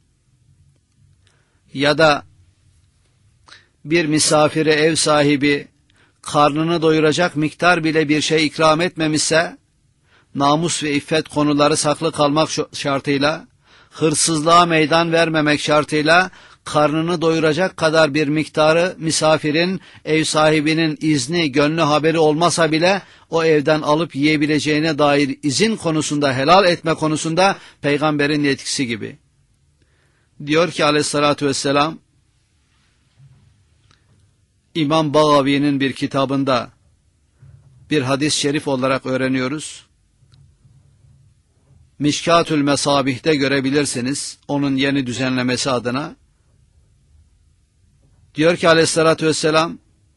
ya da bir misafire ev sahibi karnını doyuracak miktar bile bir şey ikram etmemişse, namus ve iffet konuları saklı kalmak şartıyla, hırsızlığa meydan vermemek şartıyla, karnını doyuracak kadar bir miktarı misafirin, ev sahibinin izni, gönlü haberi olmasa bile o evden alıp yiyebileceğine dair izin konusunda, helal etme konusunda peygamberin yetkisi gibi. Diyor ki aleyhissalatü vesselam, İmam Bağavi'nin bir kitabında bir hadis-i şerif olarak öğreniyoruz. Mişkatül Mesabih'te görebilirsiniz, onun yeni düzenlemesi adına. Diyor ki aleyhissalatü vesselam,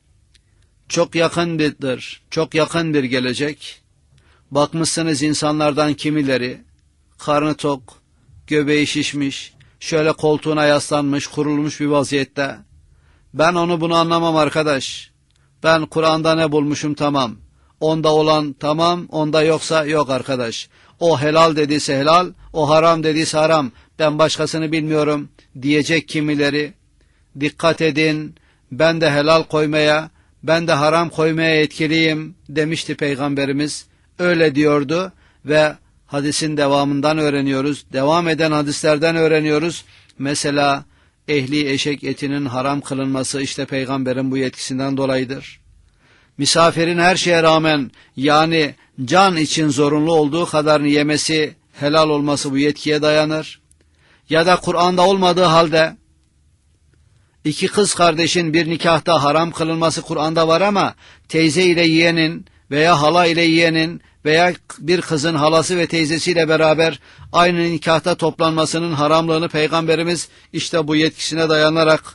çok yakındır, çok yakın bir gelecek. Bakmışsınız insanlardan kimileri, karnı tok, göbeği şişmiş, şöyle koltuğuna yaslanmış, kurulmuş bir vaziyette. Ben onu bunu anlamam arkadaş. Ben Kur'an'da ne bulmuşum tamam. Onda olan tamam, onda yoksa yok arkadaş. O helal dediyse helal, o haram dediyse haram. Ben başkasını bilmiyorum diyecek kimileri. Dikkat edin, ben de helal koymaya, ben de haram koymaya yetkiliyim demişti Peygamberimiz. Öyle diyordu ve hadisin devamından öğreniyoruz. Devam eden hadislerden öğreniyoruz. Mesela ehli eşek etinin haram kılınması işte Peygamberin bu yetkisinden dolayıdır. Misafirin her şeye rağmen, yani can için zorunlu olduğu kadarını yemesi, helal olması bu yetkiye dayanır. Ya da Kur'an'da olmadığı halde iki kız kardeşin bir nikahta haram kılınması Kur'an'da var ama teyze ile yeğenin veya hala ile yeğenin veya bir kızın halası ve teyzesiyle beraber aynı nikahta toplanmasının haramlığını Peygamberimiz işte bu yetkisine dayanarak,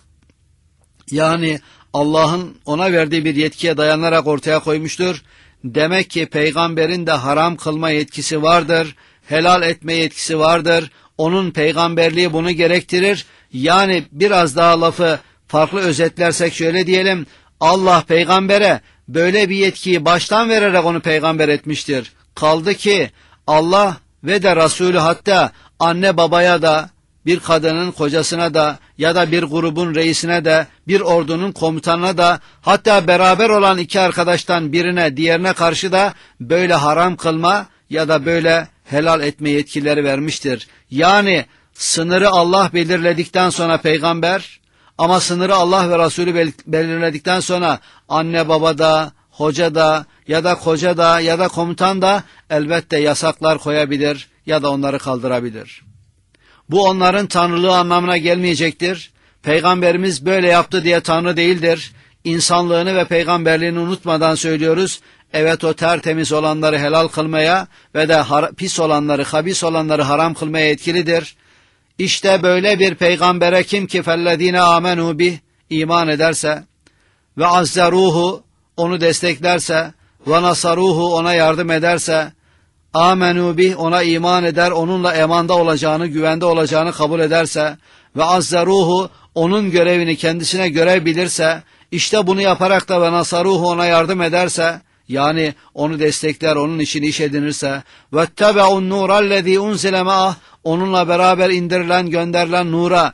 yani Allah'ın ona verdiği bir yetkiye dayanarak ortaya koymuştur. Demek ki Peygamberin de haram kılma yetkisi vardır, helal etme yetkisi vardır. Onun peygamberliği bunu gerektirir. Yani biraz daha lafı farklı özetlersek şöyle diyelim, Allah peygambere böyle bir yetkiyi baştan vererek onu peygamber etmiştir. Kaldı ki Allah ve de Resulü, hatta anne babaya da, bir kadının kocasına da ya da bir grubun reisine de, bir ordunun komutanına da, hatta beraber olan iki arkadaştan birine diğerine karşı da böyle haram kılma ya da böyle helal etme yetkileri vermiştir. Yani sınırı Allah belirledikten sonra peygamber, ama sınırı Allah ve Resulü belirledikten sonra anne baba da, hoca da ya da koca da ya da komutan da elbette yasaklar koyabilir ya da onları kaldırabilir. Bu onların tanrılığı anlamına gelmeyecektir. Peygamberimiz böyle yaptı diye tanrı değildir. İnsanlığını ve peygamberliğini unutmadan söylüyoruz. Evet, o tertemiz olanları helal kılmaya ve de pis olanları, habis olanları haram kılmaya yetkilidir. İşte böyle bir peygambere kim ki fellezine amenu bih, iman ederse ve azzaruhu, onu desteklerse, ve nasaruhu, ona yardım ederse, amenu bih, ona iman eder, onunla emanda olacağını, güvende olacağını kabul ederse ve azzaruhu, onun görevini kendisine görev bilirse, işte bunu yaparak da ve nasaruhu, ona yardım ederse, yani onu destekler, onun için iş edinirse, vettebe'un nurallezî unzile ma'ah, onunla beraber indirilen, gönderilen nura,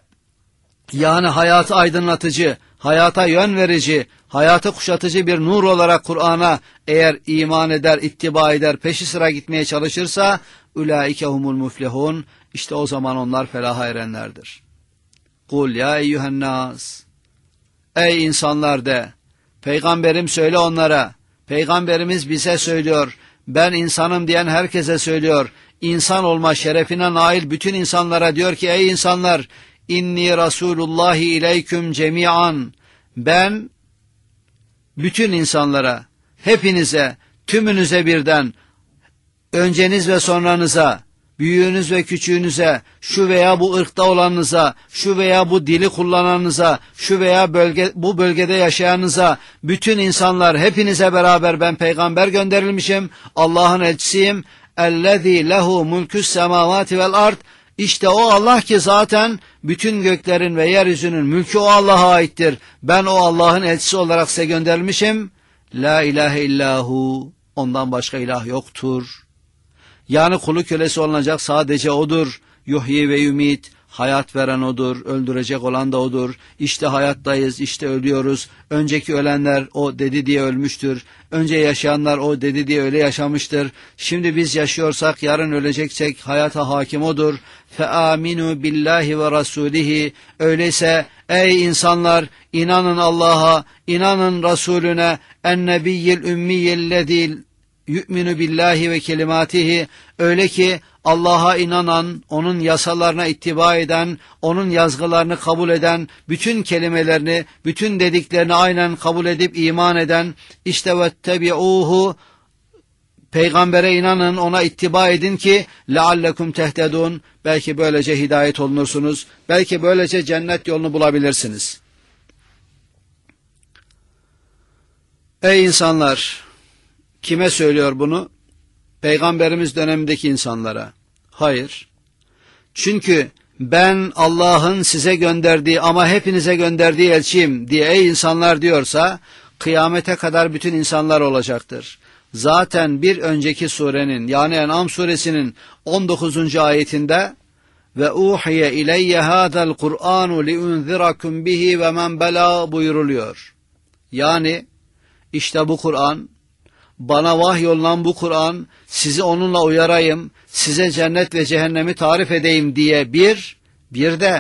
yani hayatı aydınlatıcı, hayata yön verici, hayatı kuşatıcı bir nur olarak Kur'an'a eğer iman eder, ittiba eder, peşi sıra gitmeye çalışırsa, ulaike humul muflihun, işte o zaman onlar felaha erenlerdir. Kul ya eyyühennâs, ey insanlar de, peygamberim söyle onlara, peygamberimiz bize söylüyor, ben insanım diyen herkese söylüyor, insan olma şerefine nail bütün insanlara diyor ki, ey insanlar, inni rasulullahi ileyküm cemi'an, ben bütün insanlara, hepinize, tümünüze birden, önceniz ve sonranıza, büyüğünüz ve küçüğünüze, şu veya bu ırkta olanınıza, şu veya bu dili kullananınıza, şu veya bölge, bu bölgede yaşayanınıza, bütün insanlar, hepinize beraber ben peygamber gönderilmişim, Allah'ın elçisiyim. اَلَّذ۪ي لَهُ مُلْكُ السَّمَاوَاتِ وَالْاَرْضِ, İşte o Allah ki zaten bütün göklerin ve yeryüzünün mülkü o Allah'a aittir. Ben o Allah'ın elçisi olarak size göndermişim. La ilahe illahu, ondan başka ilah yoktur. Yani kulu kölesi olunacak sadece odur. Yuhyi ve yumit, hayat veren odur, öldürecek olan da odur. İşte hayattayız, işte ölüyoruz. Önceki ölenler o dedi diye ölmüştür. Önce yaşayanlar o dedi diye öyle yaşamıştır. Şimdi biz yaşıyorsak, yarın öleceksek hayata hakim odur. فَآمِنُوا بِاللّٰهِ وَرَسُولِهِ Öyleyse ey insanlar, inanın Allah'a, inanın Resulüne, en-nebiyyil ümmiyellezî yu'minu billahi ve kelimatihi, öyle ki Allah'a inanan, onun yasalarına ittiba eden, onun yazgılarını kabul eden, bütün kelimelerini, bütün dediklerini aynen kabul edip iman eden, işte vettebi'uhu, peygambere inanın, ona ittiba edin ki leallekum tehtedun, belki böylece hidayet olunursunuz, belki böylece cennet yolunu bulabilirsiniz. Ey insanlar! Kime söylüyor bunu? Peygamberimiz dönemindeki insanlara. Hayır. Çünkü ben Allah'ın size gönderdiği ama hepinize gönderdiği elçiyim diye ey insanlar diyorsa, kıyamete kadar bütün insanlar olacaktır. Zaten bir önceki surenin, yani En'am suresinin on dokuzuncu ayetinde ve uhiye ileyye hadal Kur'anu liunzirakum bihi ve men bela buyuruluyor. Yani işte bu Kur'an, bana vahyolunan bu Kur'an, sizi onunla uyarayım, size cennet ve cehennemi tarif edeyim diye bir, bir de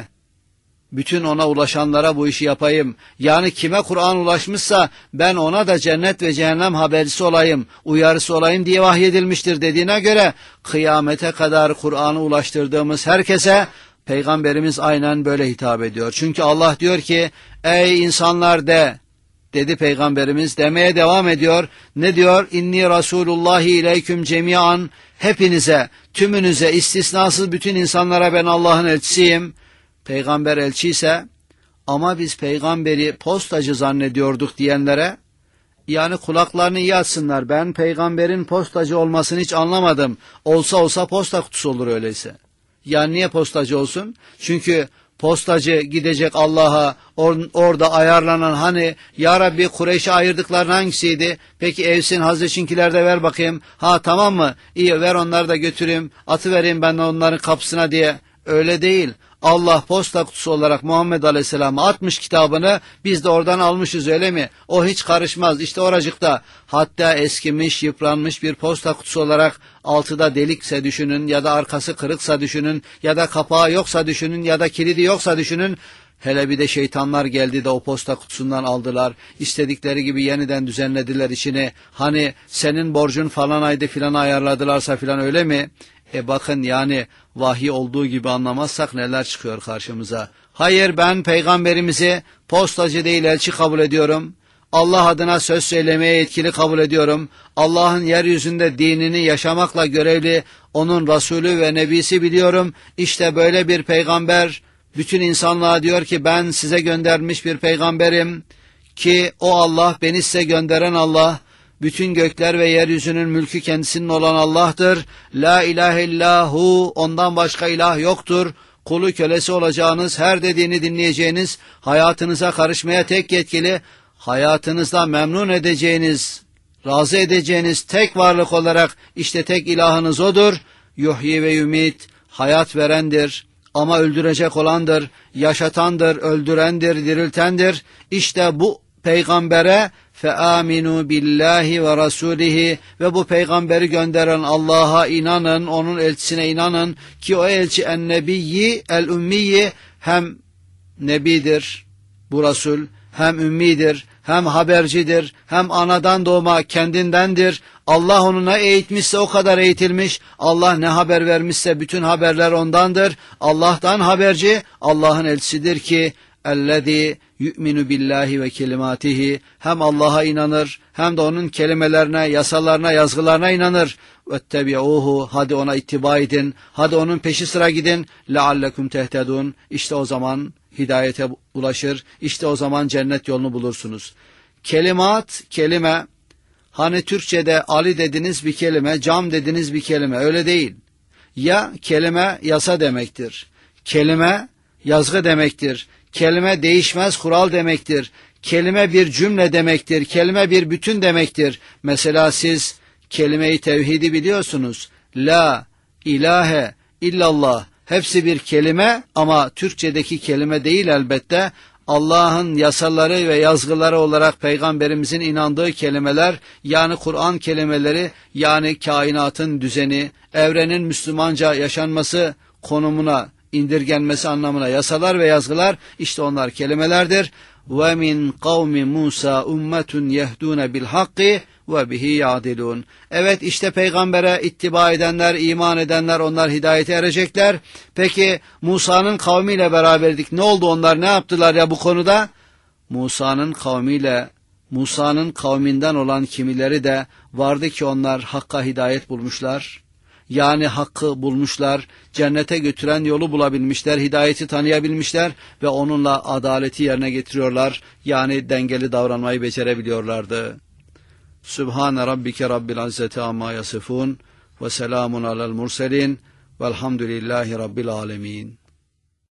bütün ona ulaşanlara bu işi yapayım. Yani kime Kur'an ulaşmışsa ben ona da cennet ve cehennem habercisi olayım, uyarısı olayım diye vahyedilmiştir dediğine göre, kıyamete kadar Kur'an'ı ulaştırdığımız herkese Peygamberimiz aynen böyle hitap ediyor. Çünkü Allah diyor ki, ey insanlar de, dedi Peygamberimiz, demeye devam ediyor. Ne diyor? İnni Rasulullahi ileyküm cemiyan, hepinize, tümünüze, istisnasız bütün insanlara ben Allah'ın elçisiyim. Peygamber elçi ise, ama biz peygamberi postacı zannediyorduk diyenlere, yani kulaklarını iyi açsınlar, ben peygamberin postacı olmasını hiç anlamadım. Olsa olsa posta kutusu olur öyleyse. Yani niye postacı olsun? Çünkü postacı gidecek Allah'a, or orada ayarlanan, hani ya Rabbi Kureyş'e ayırdıkların hangisiydi? Peki Evs'in, Hazreçinkiler de ver bakayım. Ha tamam mı? İyi, ver onları da götüreyim, atı vereyim ben onların kapısına diye. Öyle değil. Allah posta kutusu olarak Muhammed Aleyhisselam'a atmış kitabını, biz de oradan almışız, öyle mi? O hiç karışmaz. İşte oracıkta, hatta eskimiş, yıpranmış bir posta kutusu olarak altıda delikse düşünün, ya da arkası kırıksa düşünün, ya da kapağı yoksa düşünün, ya da kilidi yoksa düşünün. Hele bir de şeytanlar geldi de o posta kutusundan aldılar. İstedikleri gibi yeniden düzenlediler içini. Hani senin borcun falan aydı filan ayarladılarsa filan, öyle mi? E bakın, yani vahiy olduğu gibi anlamazsak neler çıkıyor karşımıza. Hayır, ben peygamberimizi postacı değil elçi kabul ediyorum. Allah adına söz söylemeye yetkili kabul ediyorum. Allah'ın yeryüzünde dinini yaşamakla görevli onun Resulü ve Nebisi biliyorum. İşte böyle bir peygamber bütün insanlığa diyor ki ben size göndermiş bir peygamberim ki o Allah, beni size gönderen Allah. Bütün gökler ve yeryüzünün mülkü kendisinin olan Allah'tır. La ilahe illahu, ondan başka ilah yoktur. Kulu kölesi olacağınız, her dediğini dinleyeceğiniz, hayatınıza karışmaya tek yetkili, hayatınızda memnun edeceğiniz, razı edeceğiniz tek varlık olarak işte tek ilahınız odur. Yuhyi ve yumit, hayat verendir ama öldürecek olandır, yaşatandır, öldürendir, diriltendir. İşte bu peygambere feaminu billahi ve rasulihi, ve bu peygamberi gönderen Allah'a inanın, onun elçisine inanın ki o elçi en-nebiyyi el-ümmiyi, hem nebidir bu Resul, hem ümmidir, hem habercidir, hem anadan doğma kendindendir. Allah onu ne eğitmişse o kadar eğitilmiş, Allah ne haber vermişse bütün haberler ondandır. Allah'tan haberci, Allah'ın elçisidir ki اَلَّذ۪ي yu'minu billahi ve kelimatihi, hem Allah'a inanır hem de onun kelimelerine, yasalarına, yazgılarına inanır. Vettebi'uhu, hadi ona ittiba edin, hadi onun peşi sıra gidin. Leallekum tehtedun, işte o zaman hidayete ulaşır, işte o zaman cennet yolunu bulursunuz. Kelimat, kelime, hani Türkçe'de Ali dediniz bir kelime, cam dediniz bir kelime, öyle değil. Ya kelime yasa demektir. Kelime yazgı demektir. Kelime değişmez kural demektir. Kelime bir cümle demektir. Kelime bir bütün demektir. Mesela siz kelime-i tevhidi biliyorsunuz. La ilahe illallah. Hepsi bir kelime ama Türkçedeki kelime değil elbette. Allah'ın yasaları ve yazgıları olarak Peygamberimizin inandığı kelimeler, yani Kur'an kelimeleri, yani kainatın düzeni, evrenin Müslümanca yaşanması konumuna indirgenmesi anlamına yasalar ve yazgılar, işte onlar kelimelerdir. Ve min kavmi Musa ummetun yehdûne bil hakki ve bihi ya'dilûn. Evet, işte peygambere ittiba edenler, iman edenler, onlar hidayete erecekler. Peki Musa'nın kavmiyle beraberdik. Ne oldu, onlar ne yaptılar ya bu konuda? Musa'nın kavmiyle, Musa'nın kavminden olan kimileri de vardı ki onlar hakka hidayet bulmuşlar. Yani hakkı bulmuşlar, cennete götüren yolu bulabilmişler, hidayeti tanıyabilmişler ve onunla adaleti yerine getiriyorlar. Yani dengeli davranmayı becerebiliyorlardı. Sübhane Rabbike Rabbil İzzeti amma yasifun ve selamun alel murselin velhamdülillahi Rabbil alemin.